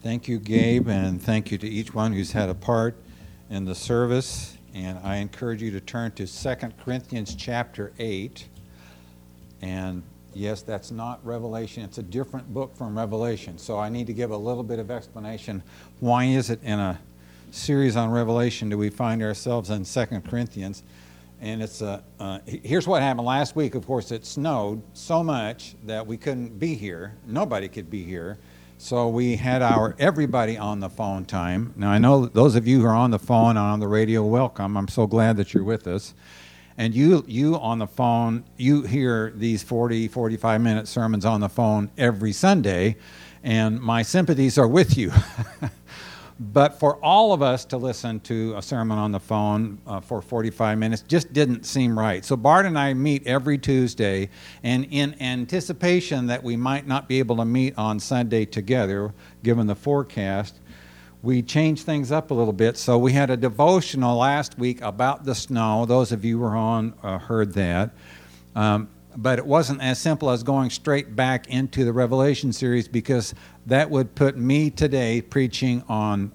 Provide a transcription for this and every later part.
Thank you, Gabe, and thank you to each one who's had a part in the service. And I encourage you to turn to 2 Corinthians chapter 8. And yes, that's not Revelation. It's a different book from Revelation. So I need to give a little bit of explanation. Why is it in a series on Revelation do we find ourselves in 2 Corinthians? And it's here's what happened last week. Of course, it snowed so much that we couldn't be here. Nobody could be here. So we had everybody on the phone time. Now, I know those of you who are on the phone and on the radio, welcome. I'm so glad that you're with us. And you on the phone, you hear these 45-minute sermons on the phone every Sunday, and my sympathies are with you. But for all of us to listen to a sermon on the phone for 45 minutes just didn't seem right. So Bart and I meet every Tuesday, and in anticipation that we might not be able to meet on Sunday together, given the forecast, we changed things up a little bit. So we had a devotional last week about the snow. Those of you who were on heard that. But it wasn't as simple as going straight back into the Revelation series, because that would put me today preaching on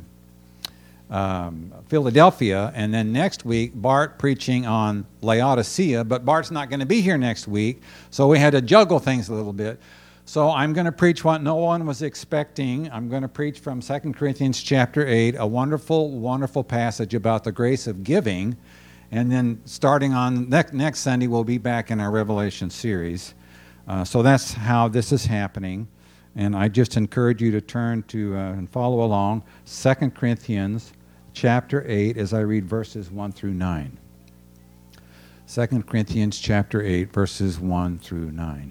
Philadelphia, and then next week Bart preaching on Laodicea, but Bart's not going to be here next week, so we had to juggle things a little bit. So I'm going to preach what no one was expecting. I'm going to preach from 2 Corinthians chapter 8, a wonderful, wonderful passage about the grace of giving. And then starting on next Sunday, we'll be back in our Revelation series. So that's how this is happening. And I just encourage you to turn to and follow along 2 Corinthians chapter 8 as I read verses 1 through 9. 2 Corinthians chapter 8, verses 1 through 9.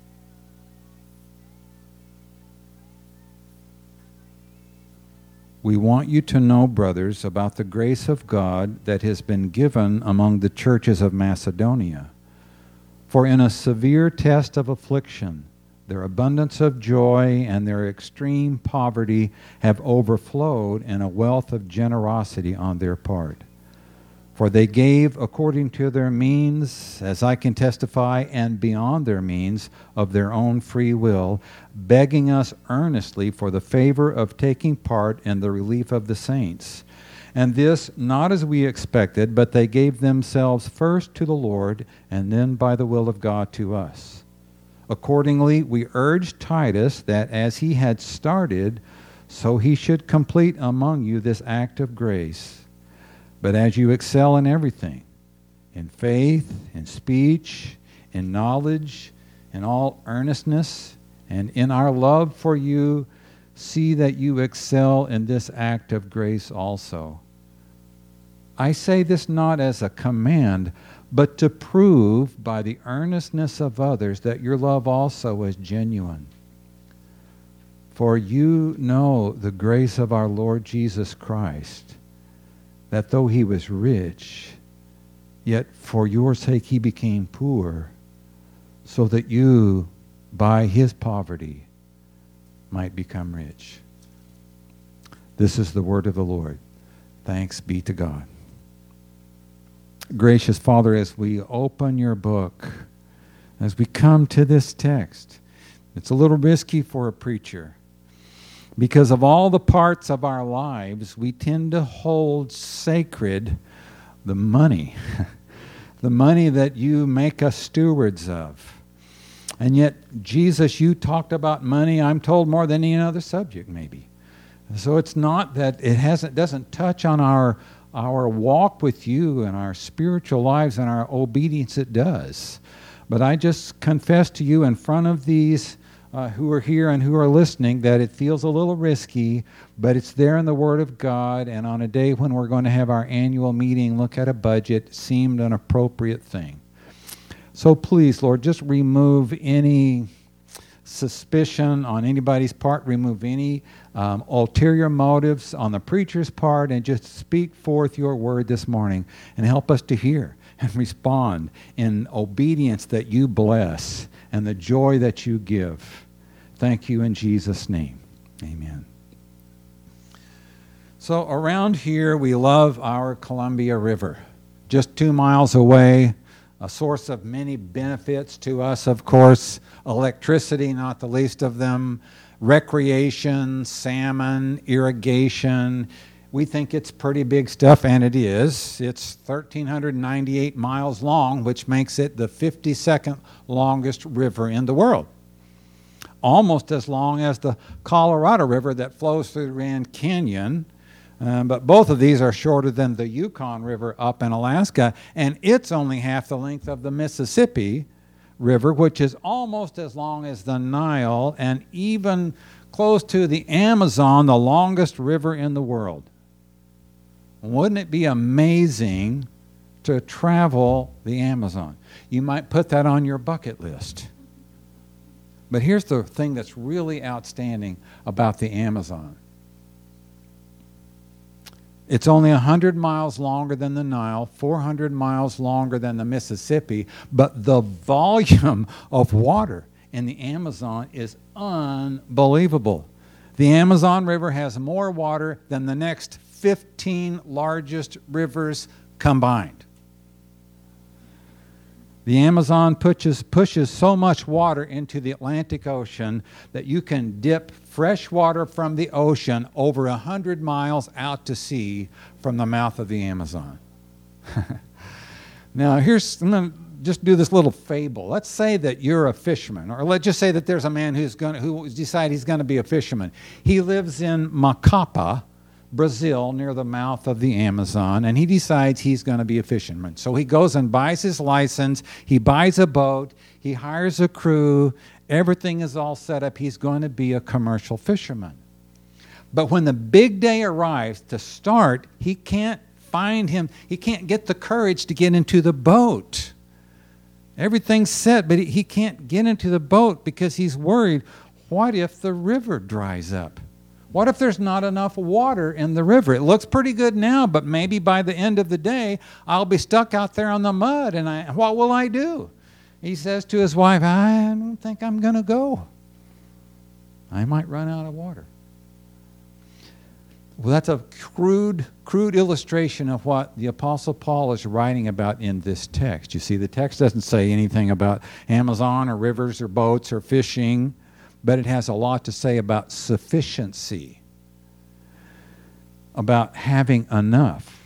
We want you to know, brothers, about the grace of God that has been given among the churches of Macedonia. For in a severe test of affliction, their abundance of joy and their extreme poverty have overflowed in a wealth of generosity on their part. For they gave according to their means, as I can testify, and beyond their means of their own free will, begging us earnestly for the favor of taking part in the relief of the saints. And this not as we expected, but they gave themselves first to the Lord, and then by the will of God to us. Accordingly, we urged Titus that as he had started, so he should complete among you this act of grace. But as you excel in everything, in faith, in speech, in knowledge, in all earnestness, and in our love for you, see that you excel in this act of grace also. I say this not as a command, but to prove by the earnestness of others that your love also is genuine. For you know the grace of our Lord Jesus Christ, that though he was rich, yet for your sake he became poor, so that you, by his poverty, might become rich. This is the word of the Lord. Thanks be to God. Gracious Father, as we open your book, as we come to this text, it's a little risky for a preacher. Because of all the parts of our lives, we tend to hold sacred the money, the money that you make us stewards of. And yet, Jesus, you talked about money, I'm told, more than any other subject, maybe. So it's not that it doesn't touch on our walk with you and our spiritual lives and our obedience. It does. But I just confess to you in front of these who are here and who are listening that it feels a little risky, but it's there in the Word of God, and on a day when we're going to have our annual meeting, look at a budget, seemed an appropriate thing. So please, Lord, just remove any suspicion on anybody's part, remove any ulterior motives on the preacher's part, and just speak forth your word this morning and help us to hear and respond in obedience that you bless and the joy that you give. Thank you in Jesus' name. Amen. So around here, we love our Columbia River. Just 2 miles away, a source of many benefits to us, of course. Electricity, not the least of them. recreation, salmon, irrigation. We think it's pretty big stuff, and it is. It's 1,398 miles long, which makes it the 52nd longest river in the world. Almost as long as the Colorado River that flows through the Grand Canyon. But both of these are shorter than the Yukon River up in Alaska, and it's only half the length of the Mississippi River, which is almost as long as the Nile, and even close to the Amazon, the longest river in the world. Wouldn't it be amazing to travel the Amazon? You might put that on your bucket list. But here's the thing that's really outstanding about the Amazon. It's only 100 miles longer than the Nile, 400 miles longer than the Mississippi, but the volume of water in the Amazon is unbelievable. The Amazon River has more water than the next 15 largest rivers combined. The Amazon pushes so much water into the Atlantic Ocean that you can dip fresh water from the ocean over 100 miles out to sea from the mouth of the Amazon. Now, I'm going to just do this little fable. Let's say that you're a fisherman, or let's just say that there's a man who decided he's going to be a fisherman. He lives in Macapa, Brazil, near the mouth of the Amazon, and he decides he's going to be a fisherman. So he goes and buys his license, he buys a boat, he hires a crew, everything is all set up. He's going to be a commercial fisherman. But when the big day arrives to start, he can't get the courage to get into the boat. Everything's set, but he can't get into the boat because he's worried, what if the river dries up? What if there's not enough water in the river? It looks pretty good now, but maybe by the end of the day, I'll be stuck out there on the mud, and what will I do? He says to his wife, I don't think I'm going to go. I might run out of water. Well, that's a crude illustration of what the Apostle Paul is writing about in this text. You see, the text doesn't say anything about Amazon or rivers or boats or fishing, but it has a lot to say about sufficiency, about having enough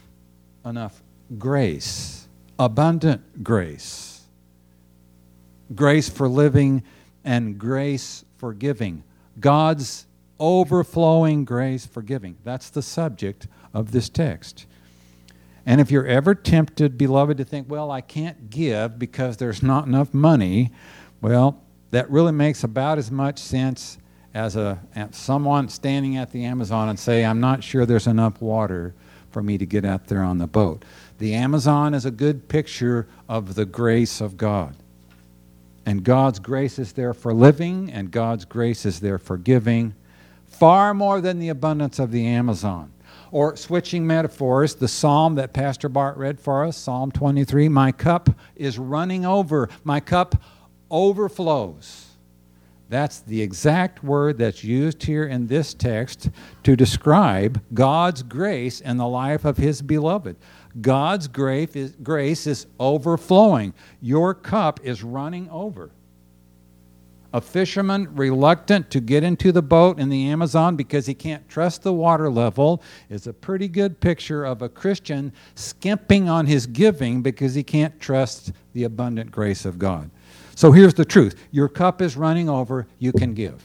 grace, abundant grace, grace for living and grace for giving. God's overflowing grace for giving. That's the subject of this text. And if you're ever tempted, beloved, to think, well, I can't give because there's not enough money, well, that really makes about as much sense as someone standing at the Amazon and say, I'm not sure there's enough water for me to get out there on the boat. The Amazon is a good picture of the grace of God. And God's grace is there for living, and God's grace is there for giving, far more than the abundance of the Amazon. Or switching metaphors, the psalm that Pastor Bart read for us, Psalm 23, my cup is running over, my cup overflows. That's the exact word that's used here in this text to describe God's grace in the life of His beloved. God's grace is overflowing. Your cup is running over. A fisherman reluctant to get into the boat in the Amazon because he can't trust the water level is a pretty good picture of a Christian skimping on his giving because he can't trust the abundant grace of God. So here's the truth. Your cup is running over, you can give.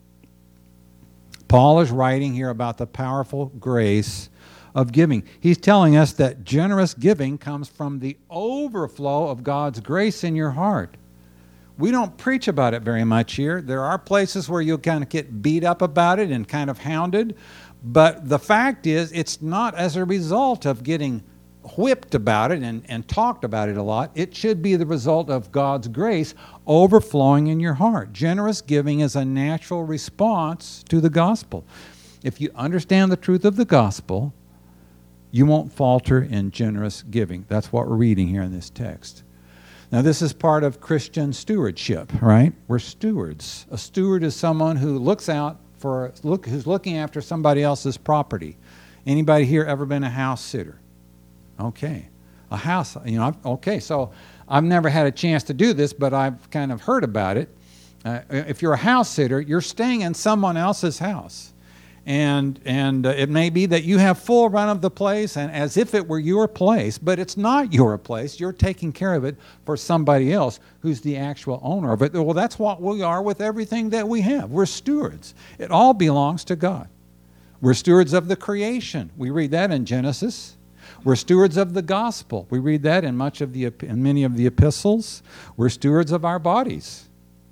Paul is writing here about the powerful grace of giving. He's telling us that generous giving comes from the overflow of God's grace in your heart. We don't preach about it very much here. There are places where you'll kind of get beat up about it and kind of hounded. But the fact is, it's not as a result of getting whipped about it and talked about it a lot. It should be the result of God's grace overflowing in your heart. Generous giving is a natural response to the gospel. If you understand the truth of the gospel, you won't falter in generous giving. That's what we're reading here in this text. Now, this is part of Christian stewardship, right? We're stewards. A steward is someone who who's looking after somebody else's property. Anybody here ever been a house sitter? Okay. A house, so I've never had a chance to do this, but I've kind of heard about it. If you're a house sitter, you're staying in someone else's house. And it may be that you have full run of the place and as if it were your place, but it's not your place. You're taking care of it for somebody else who's the actual owner of it. Well, that's what we are with everything that we have. We're stewards. It all belongs to God. We're stewards of the creation. We read that in Genesis. We're stewards of the gospel. We read that in many of the epistles. We're stewards of our bodies.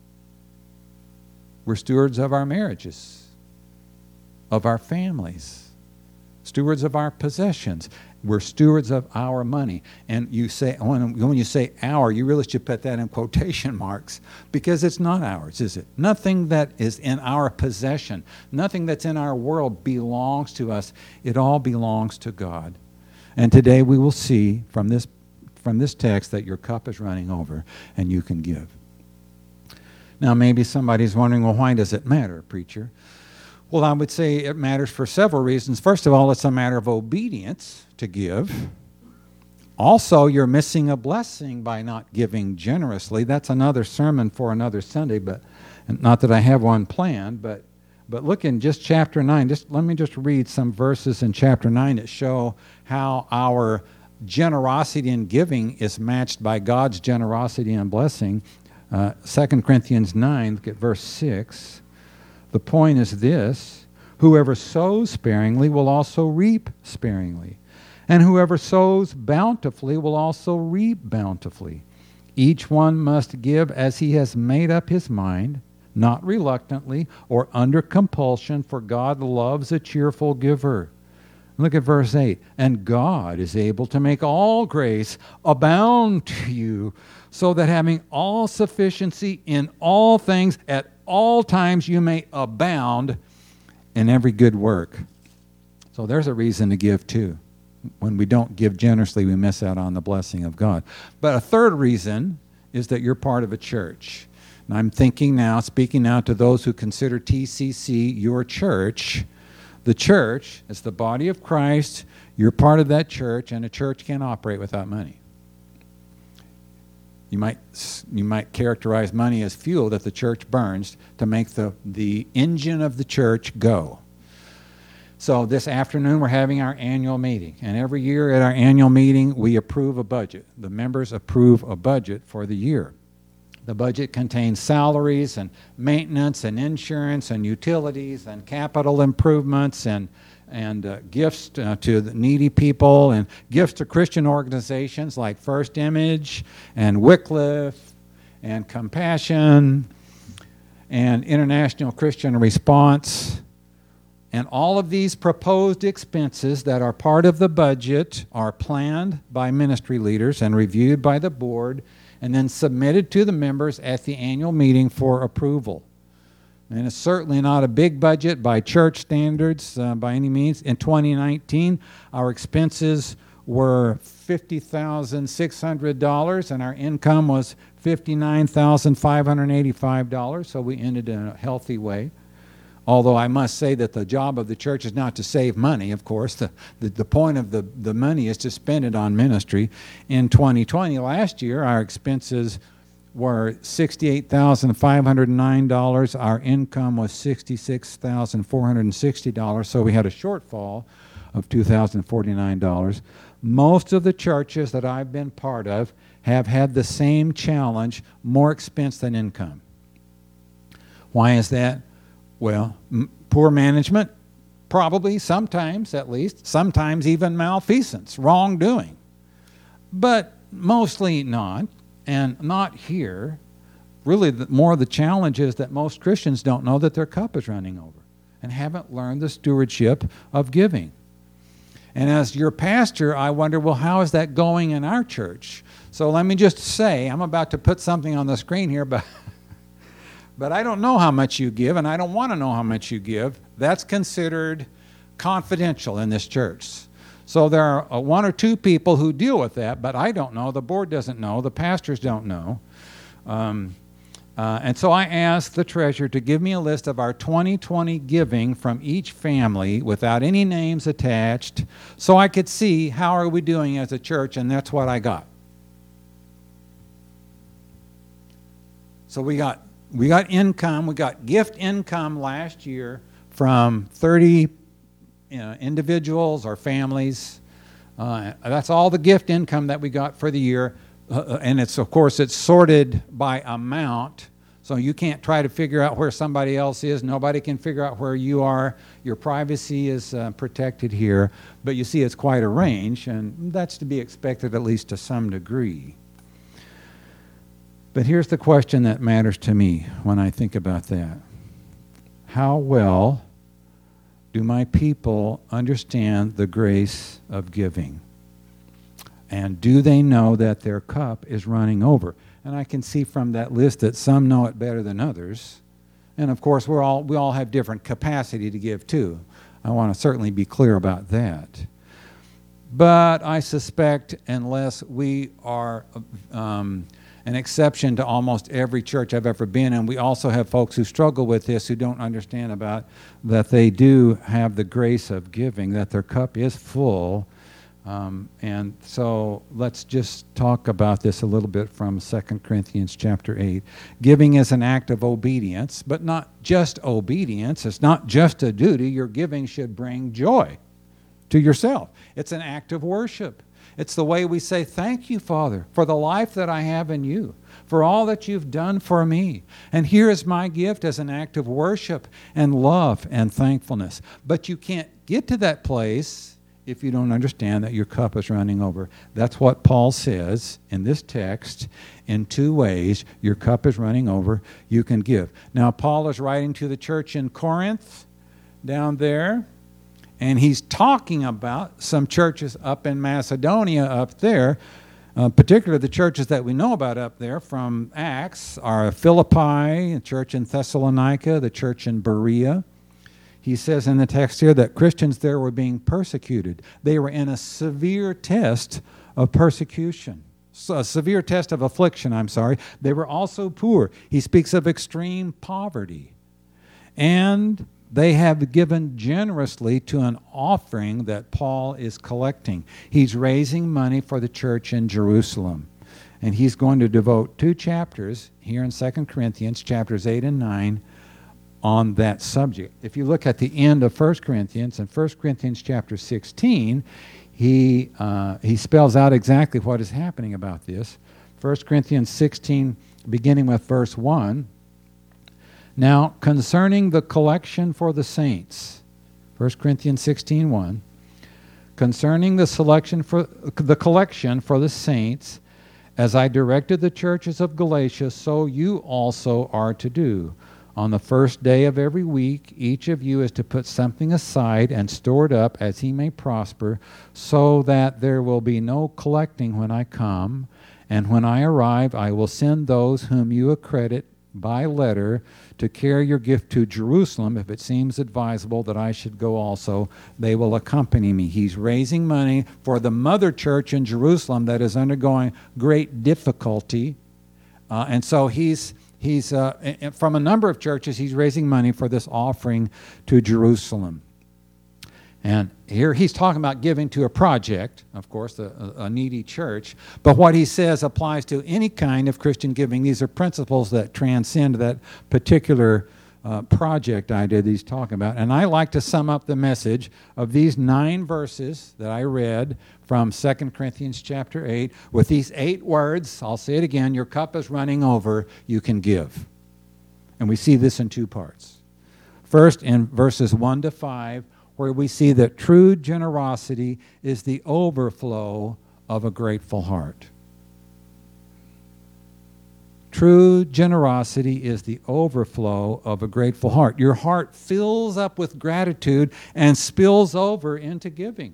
We're stewards of our marriages, of our families, stewards of our possessions. We're stewards of our money. And you say, when you say our, you really should put that in quotation marks, because it's not ours, is it? Nothing that is in our possession, nothing that's in our world belongs to us. It all belongs to God. And today we will see from this text that your cup is running over and you can give. Now maybe somebody's wondering, well, why does it matter, preacher? Well, I would say it matters for several reasons. First of all, it's a matter of obedience to give. Also, you're missing a blessing by not giving generously. That's another sermon for another Sunday, but not that I have one planned, but look in just chapter 9. Let me just read some verses in chapter 9 that show how our generosity in giving is matched by God's generosity and blessing. 2 Corinthians 9, look at verse 6. The point is this: whoever sows sparingly will also reap sparingly, and whoever sows bountifully will also reap bountifully. Each one must give as he has made up his mind, not reluctantly or under compulsion, for God loves a cheerful giver. Look at verse 8. And God is able to make all grace abound to you, so that having all sufficiency in all things at all times you may abound in every good work. So there's a reason to give too. When we don't give generously, we miss out on the blessing of God. But a third reason is that you're part of a church. And I'm speaking now to those who consider TCC your church. The church is the body of Christ. You're part of that church, and a church can't operate without money. You might characterize money as fuel that the church burns to make the engine of the church go. So this afternoon we're having our annual meeting, and every year at our annual meeting we approve a budget. The members approve a budget for the year. The budget contains salaries and maintenance and insurance and utilities and capital improvements and gifts to the needy people and gifts to Christian organizations like First Image and Wycliffe and Compassion and International Christian Response. And all of these proposed expenses that are part of the budget are planned by ministry leaders and reviewed by the board and then submitted to the members at the annual meeting for approval. And it's certainly not a big budget by church standards by any means. In 2019, our expenses were $50,600 and our income was $59,585, so we ended in a healthy way. Although I must say that the job of the church is not to save money, of course. The point of the money is to spend it on ministry. In 2020, last year, our expenses were $68,509. Our income was $66,460, so we had a shortfall of $2,049. Most of the churches that I've been part of have had the same challenge, more expense than income. Why is that? Well, poor management, probably, sometimes at least, sometimes even malfeasance, wrongdoing. But mostly not, and not here. Really, more of the challenge is that most Christians don't know that their cup is running over and haven't learned the stewardship of giving. And as your pastor, I wonder, well, how is that going in our church? So let me just say, I'm about to put something on the screen here, but I don't know how much you give, and I don't want to know how much you give. That's considered confidential in this church. So there are one or two people who deal with that, but I don't know. The board doesn't know. The pastors don't know. And so I asked the treasurer to give me a list of our 2020 giving from each family without any names attached, so I could see how are we doing as a church, and that's what I got. So we got we got income, we got gift income last year from 30 individuals or families. That's all the gift income that we got for the year. And it's, of course, it's sorted by amount. So you can't try to figure out where somebody else is. Nobody can figure out where you are. Your privacy is protected here. But you see, it's quite a range, and that's to be expected at least to some degree. But here's the question that matters to me when I think about that. How well do my people understand the grace of giving? And do they know that their cup is running over? And I can see from that list that some know it better than others. And of course, we all have different capacity to give too. I want to certainly be clear about that. But I suspect unless we are an exception to almost every church I've ever been in, we also have folks who struggle with this, who don't understand about that they do have the grace of giving, that their cup is full. And so let's just talk about this a little bit from 2 Corinthians chapter 8. Giving is an act of obedience, but not just obedience. It's not just a duty. Your giving should bring joy to yourself. It's an act of worship. It's the way we say, thank you, Father, for the life that I have in you, for all that you've done for me. And here is my gift as an act of worship and love and thankfulness. But you can't get to that place if you don't understand that your cup is running over. That's what Paul says in this text in two ways. Your cup is running over, you can give. Now, Paul is writing to the church in Corinth down there, and he's talking about some churches up in Macedonia up there. Particularly the churches that we know about up there from Acts are Philippi, the church in Thessalonica, the church in Berea. He says in the text here that Christians there were being persecuted. They were in a severe test of persecution. A severe test of affliction, They were also poor. He speaks of extreme poverty. And they have given generously to an offering that Paul is collecting. He's raising money for the church in Jerusalem. And he's going to devote 2 chapters here in 2 Corinthians, chapters 8 and 9, on that subject. If you look at the end of 1 Corinthians, in 1 Corinthians chapter 16, he spells out exactly what is happening about this. 1 Corinthians 16, beginning with verse 1. Now, concerning the collection for the saints, 1 Corinthians 16:1, concerning the collection for the saints, as I directed the churches of Galatia, so you also are to do. On the first day of every week, each of you is to put something aside and store it up as he may prosper, so that there will be no collecting when I come. And when I arrive, I will send those whom you accredit by letter to carry your gift to Jerusalem. If it seems advisable that I should go also, they will accompany me. He's raising money for the mother church in Jerusalem that is undergoing great difficulty. And so he's from a number of churches, he's raising money for this offering to Jerusalem. And here he's talking about giving to a project, of course, a needy church. But what he says applies to any kind of Christian giving. These are principles that transcend that particular project idea that he's talking about. And I like to sum up the message of these 9 verses that I read from 2 Corinthians chapter 8 with these 8 words. I'll say it again. Your cup is running over. You can give. And we see this in 2 parts. First, in verses 1 to 5, where we see that true generosity is the overflow of a grateful heart. True generosity is the overflow of a grateful heart. Your heart fills up with gratitude and spills over into giving.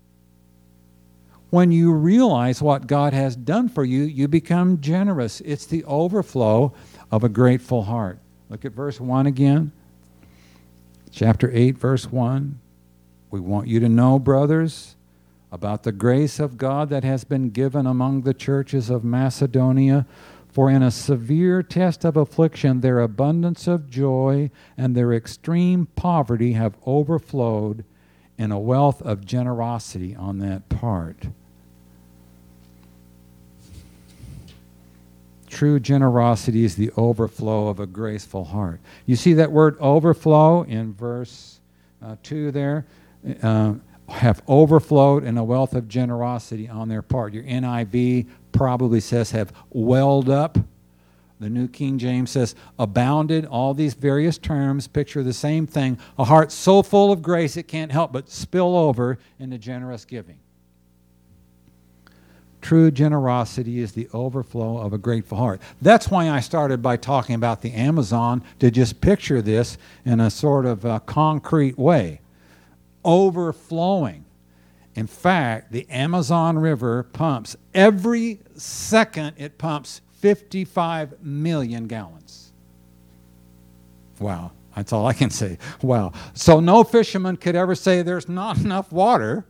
When you realize what God has done for you, you become generous. It's the overflow of a grateful heart. Look at verse 1 again. Chapter 8, verse 1. We want you to know, brothers, about the grace of God that has been given among the churches of Macedonia. For in a severe test of affliction, their abundance of joy and their extreme poverty have overflowed in a wealth of generosity on that part. True generosity is the overflow of a graceful heart. You see that word overflow in verse 2 there? Have overflowed in a wealth of generosity on their part. Your NIV probably says have welled up. The New King James says abounded. All these various terms picture the same thing. A heart so full of grace it can't help but spill over into generous giving. True generosity is the overflow of a grateful heart. That's why I started by talking about the Amazon, to just picture this in a sort of concrete way. Overflowing. In fact, the Amazon River pumps, every second it pumps 55 million gallons. Wow, that's all I can say. Wow. So no fisherman could ever say there's not enough water.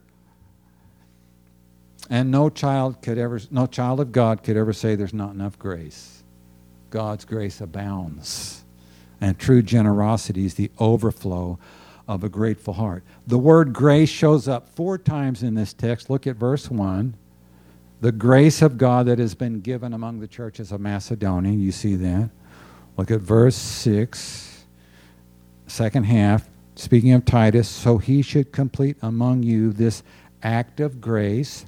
And no child of God could ever say there's not enough grace. God's grace abounds. And true generosity is the overflow of a grateful heart. The word grace shows up 4 times in this text. Look at verse 1. The grace of God that has been given among the churches of Macedonia. You see that. Look at verse 6, second half. Speaking of Titus, so he should complete among you this act of grace.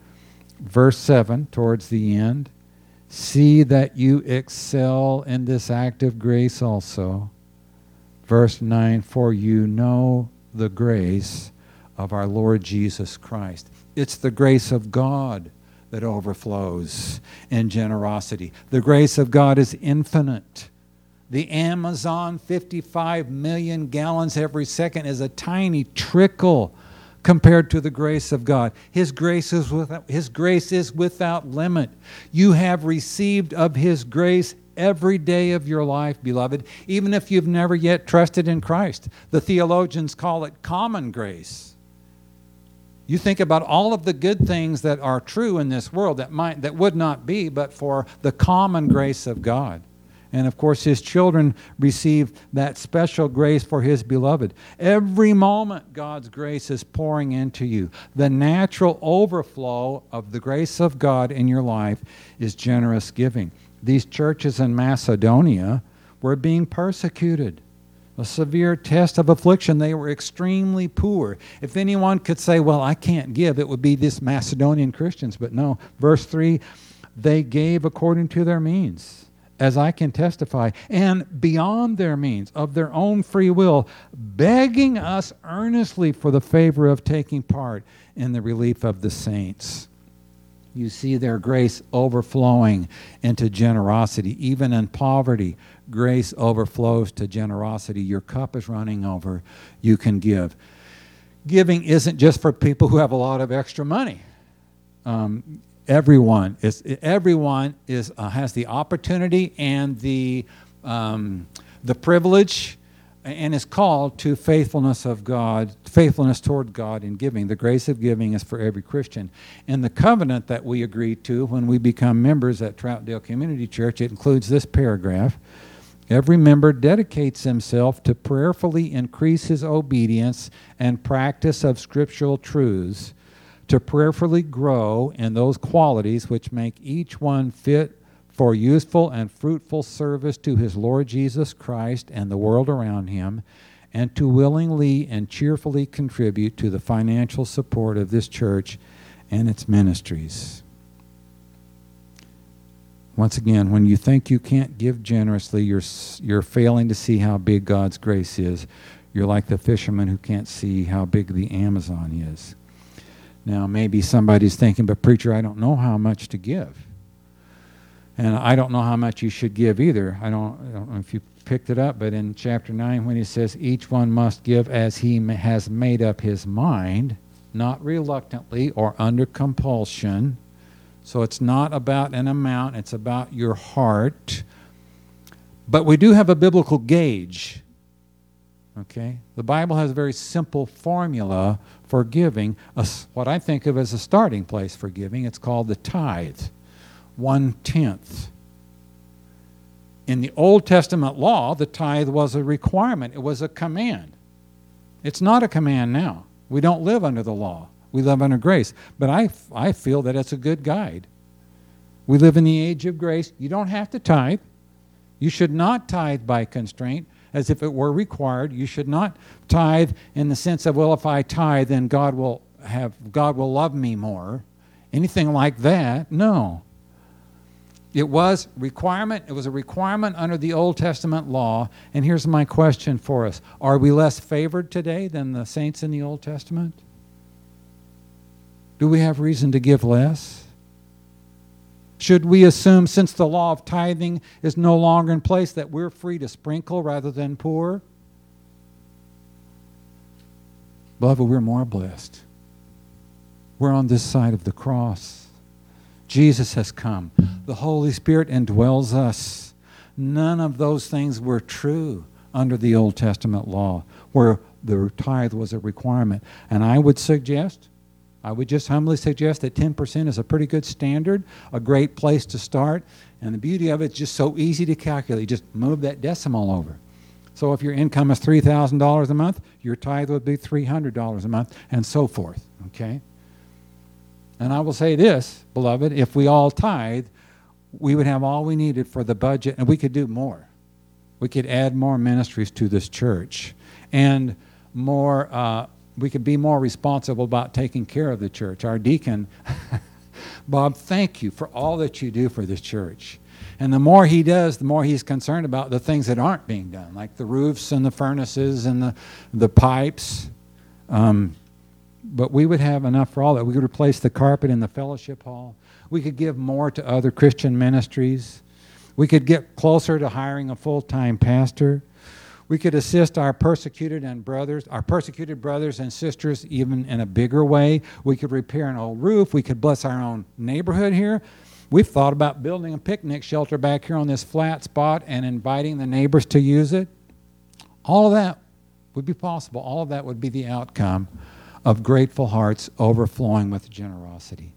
Verse 7, towards the end, see that you excel in this act of grace also. Verse 9, for you know the grace of our Lord Jesus Christ. It's the grace of God that overflows in generosity. The grace of God is infinite. The Amazon, 55 million gallons every second, is a tiny trickle compared to the grace of God. His grace is without limit. You have received of His grace every day of your life, beloved, even if you've never yet trusted in Christ. The theologians call it common grace. You think about all of the good things that are true in this world that would not be but for the common grace of God. And of course, His children receive that special grace for His beloved. Every moment, God's grace is pouring into you. The natural overflow of the grace of God in your life is generous giving. These churches in Macedonia were being persecuted. A severe test of affliction. They were extremely poor. If anyone could say, well, I can't give, it would be these Macedonian Christians. But no, verse 3, they gave according to their means, as I can testify, and beyond their means, of their own free will, begging us earnestly for the favor of taking part in the relief of the saints. You see their grace overflowing into generosity. Even in poverty, grace overflows to generosity. Your cup is running over. You can give. Giving isn't just for people who have a lot of extra money. Everyone has the opportunity and the privilege, and is called to faithfulness toward God in giving. The grace of giving is for every Christian. In the covenant that we agree to when we become members at Troutdale Community Church, it includes this paragraph. Every member dedicates himself to prayerfully increase his obedience and practice of scriptural truths, to prayerfully grow in those qualities which make each one fit for useful and fruitful service to his Lord Jesus Christ and the world around him, and to willingly and cheerfully contribute to the financial support of this church and its ministries. Once again, when you think you can't give generously, you're failing to see how big God's grace is. You're like the fisherman who can't see how big the Amazon is. Now, maybe somebody's thinking, but preacher, I don't know how much to give. And I don't know how much you should give either. I don't know if you picked it up, but in chapter 9, when he says, each one must give as he has made up his mind, not reluctantly or under compulsion. So it's not about an amount, it's about your heart. But we do have a biblical gauge. Okay? The Bible has a very simple formula for giving, what I think of as a starting place for giving. It's called the tithe. 1/10. In the Old Testament law, the tithe was a requirement. It was a command. It's not a command now. We don't live under the law. We live under grace. But I feel that it's a good guide. We live in the age of grace. You don't have to tithe. You should not tithe by constraint, as if it were required. You should not tithe in the sense of, well, if I tithe, then God will love me more. Anything like that, no. It was requirement. It was a requirement under the Old Testament law. And here's my question for us. Are we less favored today than the saints in the Old Testament? Do we have reason to give less? Should we assume, since the law of tithing is no longer in place, that we're free to sprinkle rather than pour? Beloved, we're more blessed. We're on this side of the cross. Jesus has come. The Holy Spirit indwells us. None of those things were true under the Old Testament law, where the tithe was a requirement. And I would just humbly suggest that 10% is a pretty good standard, a great place to start. And the beauty of it is just so easy to calculate. Just move that decimal over. So if your income is $3,000 a month, your tithe would be $300 a month, and so forth. Okay? And I will say this, beloved, if we all tithe, we would have all we needed for the budget, and we could do more. We could add more ministries to this church, and we could be more responsible about taking care of the church. Our deacon, Bob, thank you for all that you do for this church. And the more he does, the more he's concerned about the things that aren't being done, like the roofs and the furnaces and the pipes. But we would have enough for all that. We could replace the carpet in the fellowship hall. We could give more to other Christian ministries. We could get closer to hiring a full-time pastor. We could assist our persecuted brothers and sisters even in a bigger way. We could repair an old roof. We could bless our own neighborhood here. We've thought about building a picnic shelter back here on this flat spot and inviting the neighbors to use it. All of that would be possible. All of that would be the outcome of grateful hearts overflowing with generosity.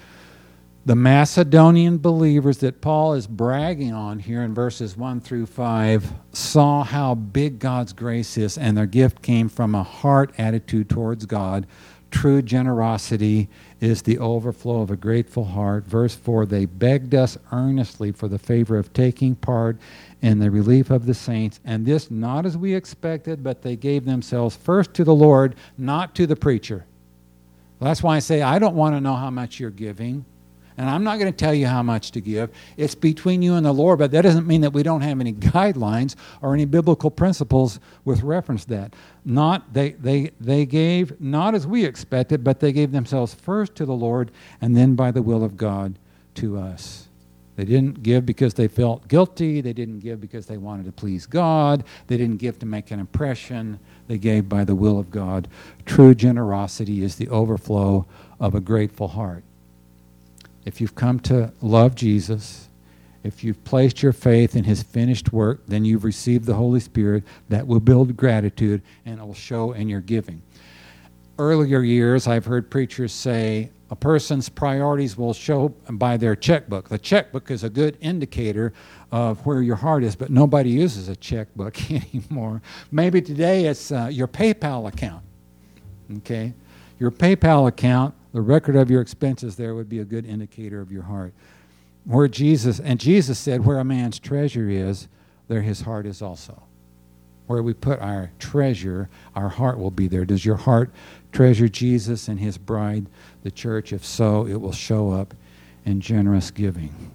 The Macedonian believers that Paul is bragging on here in verses 1 through 5 saw how big God's grace is, and their gift came from a heart attitude towards God. True generosity is the overflow of a grateful heart. Verse 4, they begged us earnestly for the favor of taking part in the relief of the saints, and this not as we expected, but they gave themselves first to the Lord, not to the preacher. That's why I say I don't want to know how much you're giving, and I'm not going to tell you how much to give. It's between you and the Lord, but that doesn't mean that we don't have any guidelines or any biblical principles with reference to that. They gave not as we expected, but they gave themselves first to the Lord, and then by the will of God to us. They didn't give because they felt guilty. They didn't give because they wanted to please God. They didn't give to make an impression. They gave by the will of God. True generosity is the overflow of a grateful heart. If you've come to love Jesus, if you've placed your faith in his finished work, then you've received the Holy Spirit that will build gratitude, and it will show in your giving. Earlier years, I've heard preachers say a person's priorities will show by their checkbook. The checkbook is a good indicator of where your heart is, but nobody uses a checkbook anymore. Maybe today it's your PayPal account. Okay? Your PayPal account, the record of your expenses there would be a good indicator of your heart. Jesus said, where a man's treasure is, there his heart is also. Where we put our treasure, our heart will be there. Does your heart treasure Jesus and his bride, the church? If so, it will show up in generous giving.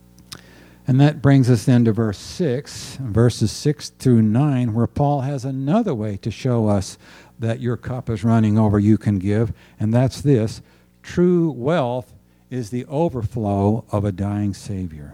And that brings us then to verse 6, verses 6 through 9, where Paul has another way to show us that your cup is running over, you can give. And that's this: true wealth is the overflow of a dying Savior.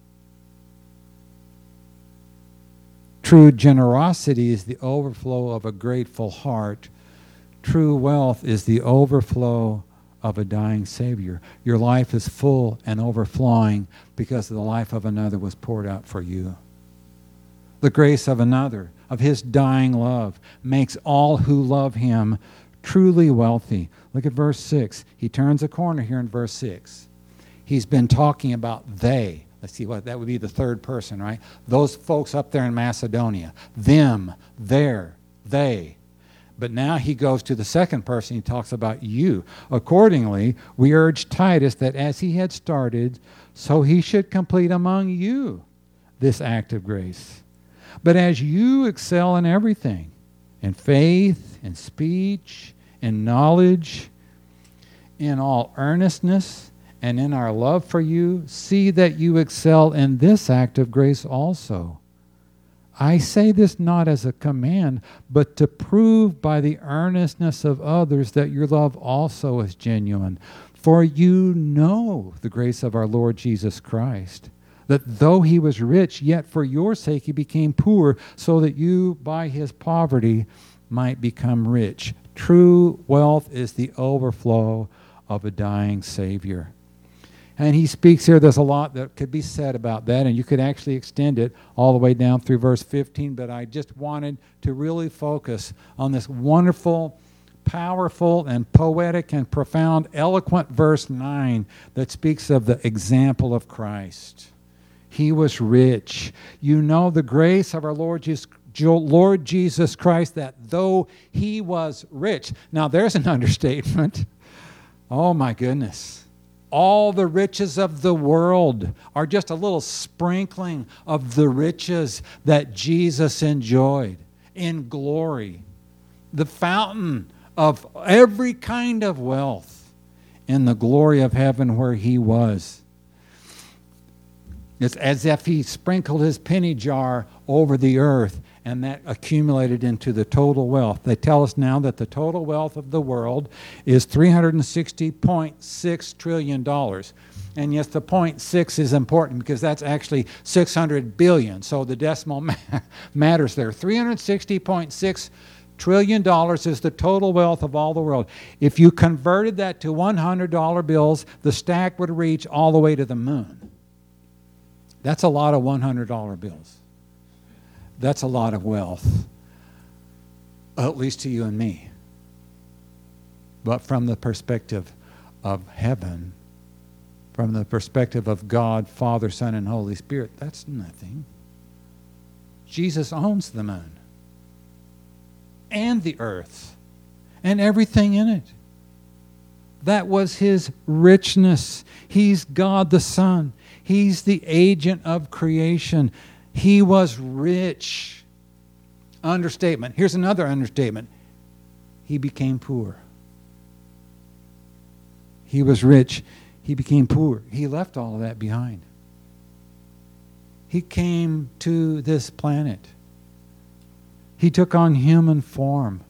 True generosity is the overflow of a grateful heart. True wealth is the overflow of a dying Savior. Your life is full and overflowing because the life of another was poured out for you. The grace of another, of his dying love, makes all who love him truly wealthy. Look at verse 6. He turns a corner here in verse 6. He's been talking about they. Let's see what that would be, the third person, right? Those folks up there in Macedonia. Them, their, they. But now he goes to the second person. He talks about you. Accordingly, we urge Titus that as he had started, so he should complete among you this act of grace. But as you excel in everything, in faith, in speech, in knowledge, in all earnestness, and in our love for you, see that you excel in this act of grace also. I say this not as a command, but to prove by the earnestness of others that your love also is genuine. For you know the grace of our Lord Jesus Christ, that though he was rich, yet for your sake he became poor, so that you by his poverty might become rich. True wealth is the overflow of a dying Savior. And he speaks here, there's a lot that could be said about that, and you could actually extend it all the way down through verse 15, but I just wanted to really focus on this wonderful, powerful, and poetic and profound, eloquent verse 9 that speaks of the example of Christ. He was rich. You know the grace of our Lord Jesus Christ, that though he was rich. Now there's an understatement. Oh my goodness. All the riches of the world are just a little sprinkling of the riches that Jesus enjoyed in glory. The fountain of every kind of wealth in the glory of heaven where he was. It's as if he sprinkled his penny jar over the earth, and that accumulated into the total wealth. They tell us now that the total wealth of the world is $360.6 trillion. And yes, the 0.6 is important because that's actually 600 billion. So the decimal matters there. $360.6 trillion is the total wealth of all the world. If you converted that to $100 bills, the stack would reach all the way to the moon. That's a lot of $100 bills. That's a lot of wealth, at least to you and me. But from the perspective of heaven, from the perspective of God, Father, Son, and Holy Spirit, that's nothing. Jesus owns the moon and the earth and everything in it. That was his richness. He's God the Son. He's the agent of creation. He was rich. Understatement. Here's another understatement. He became poor. He was rich. He became poor. He left all of that behind. He came to this planet. He took on human form.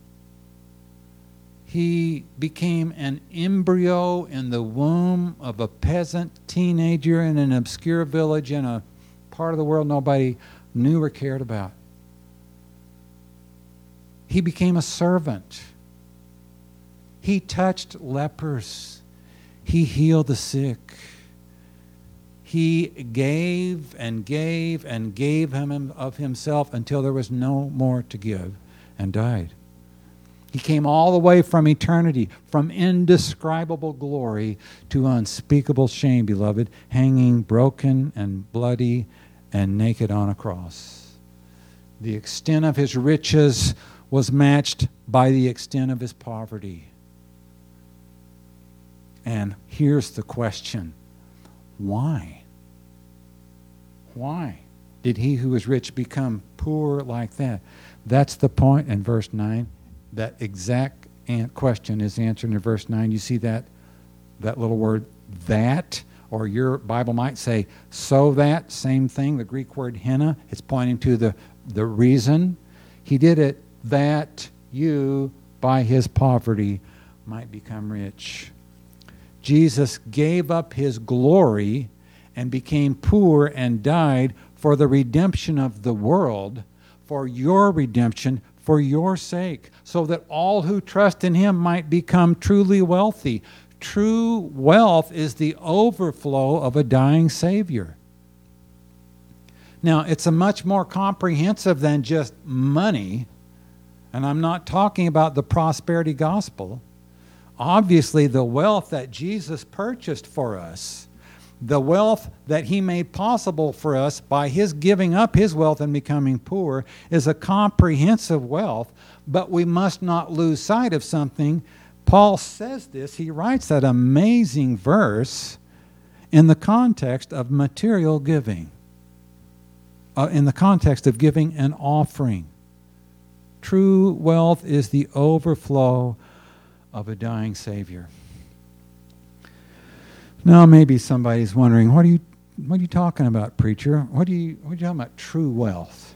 He became an embryo in the womb of a peasant teenager in an obscure village in a part of the world nobody knew or cared about. He became a servant. He touched lepers. He healed the sick. He gave and gave and gave him of himself until there was no more to give, and died. He came all the way from eternity, from indescribable glory to unspeakable shame, beloved, hanging broken and bloody and naked on a cross. The extent of his riches was matched by the extent of his poverty. And here's the question. Why? Why did he who was rich become poor like that? That's the point in verse 9. That exact question is answered in verse 9. You see that little word, that? Or your Bible might say, so that, same thing, the Greek word hina. It's pointing to the reason. He did it that you, by his poverty, might become rich. Jesus gave up his glory and became poor and died for the redemption of the world, for your redemption, for your sake, so that all who trust in him might become truly wealthy. True wealth is the overflow of a dying Savior. Now, it's a much more comprehensive than just money, and I'm not talking about the prosperity gospel. Obviously, the wealth that Jesus purchased for us The wealth that he made possible for us by his giving up his wealth and becoming poor is a comprehensive wealth, but we must not lose sight of something. Paul says this, he writes that amazing verse in the context of material giving, in the context of giving an offering. True wealth is the overflow of a dying Savior. Now maybe somebody's wondering, what are you talking about, preacher? What are you talking about true wealth?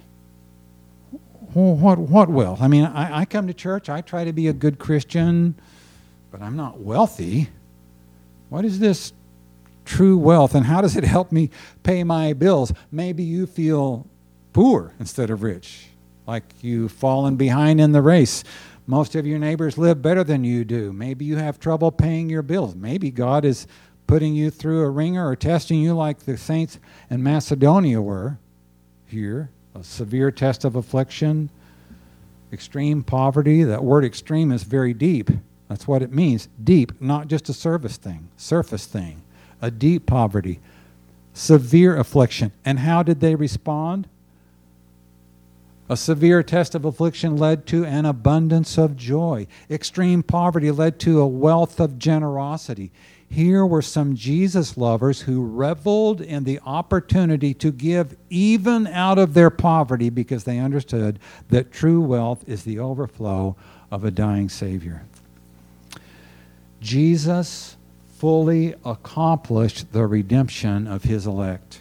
What wealth? I mean, I come to church, I try to be a good Christian, but I'm not wealthy. What is this true wealth, and how does it help me pay my bills? Maybe you feel poor instead of rich, like you've fallen behind in the race. Most of your neighbors live better than you do. Maybe you have trouble paying your bills. Maybe God is putting you through a ringer or testing you like the saints in Macedonia were here. A severe test of affliction, extreme poverty. That word extreme is very deep. That's what it means. Deep, not just a surface thing. A deep poverty. Severe affliction. And how did they respond? A severe test of affliction led to an abundance of joy. Extreme poverty led to a wealth of generosity. Here were some Jesus lovers who reveled in the opportunity to give even out of their poverty because they understood that true wealth is the overflow of a dying Savior. Jesus fully accomplished the redemption of his elect.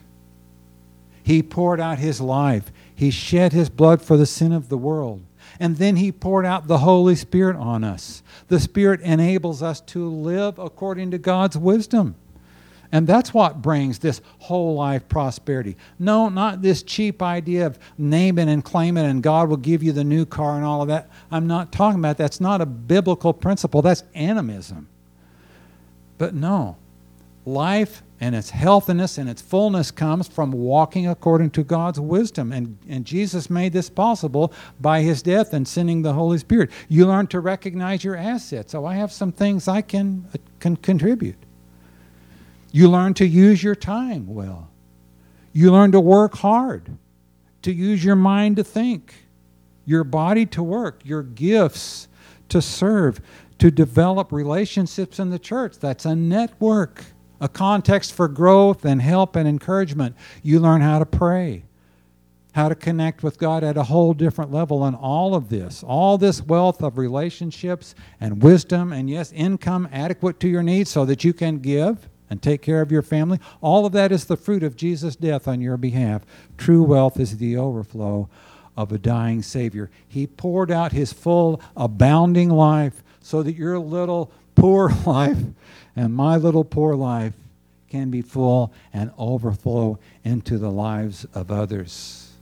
He poured out his life. He shed his blood for the sin of the world. And then he poured out the Holy Spirit on us. The Spirit enables us to live according to God's wisdom. And that's what brings this whole life prosperity. No, not this cheap idea of name it and claim it and God will give you the new car and all of that. I'm not talking about that. That's not a biblical principle. That's animism. But no, life and its healthiness and its fullness comes from walking according to God's wisdom. And Jesus made this possible by his death and sending the Holy Spirit. You learn to recognize your assets. Oh, I have some things I can contribute. You learn to use your time well. You learn to work hard, to use your mind to think, your body to work, your gifts to serve, to develop relationships in the church. That's a network. A context for growth and help and encouragement. You learn how to pray, how to connect with God at a whole different level. And all this wealth of relationships and wisdom and, yes, income adequate to your needs so that you can give and take care of your family, all of that is the fruit of Jesus' death on your behalf. True wealth is the overflow of a dying Savior. He poured out his full, abounding life so that your little poor life and my little poor life can be full and overflow into the lives of others.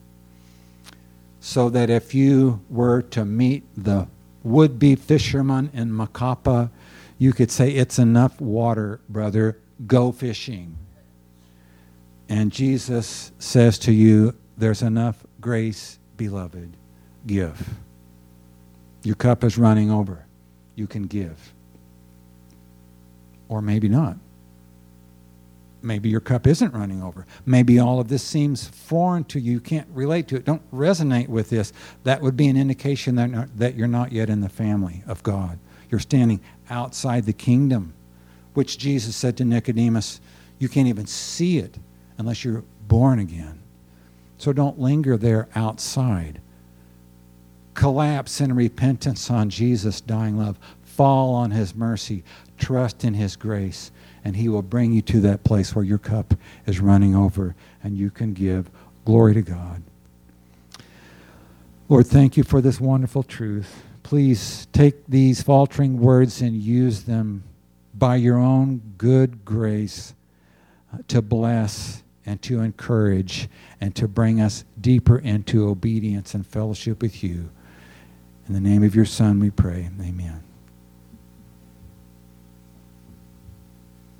So that if you were to meet the would-be fisherman in Macapa, you could say, it's enough water, brother, go fishing. And Jesus says to you, there's enough grace, beloved, give. Your cup is running over. You can give. Or maybe not. Maybe your cup isn't running over. Maybe all of this seems foreign to you. You can't relate to it. Don't resonate with this. That would be an indication that you're not yet in the family of God. You're standing outside the kingdom, which Jesus said to Nicodemus, you can't even see it unless you're born again. So don't linger there outside. Collapse in repentance on Jesus' dying love. Fall on his mercy. Trust in his grace, and he will bring you to that place where your cup is running over and you can give. Glory to God. Lord, thank you for this wonderful truth. Please take these faltering words and use them by your own good grace to bless and to encourage and to bring us deeper into obedience and fellowship with you. In the name of your Son we pray. Amen.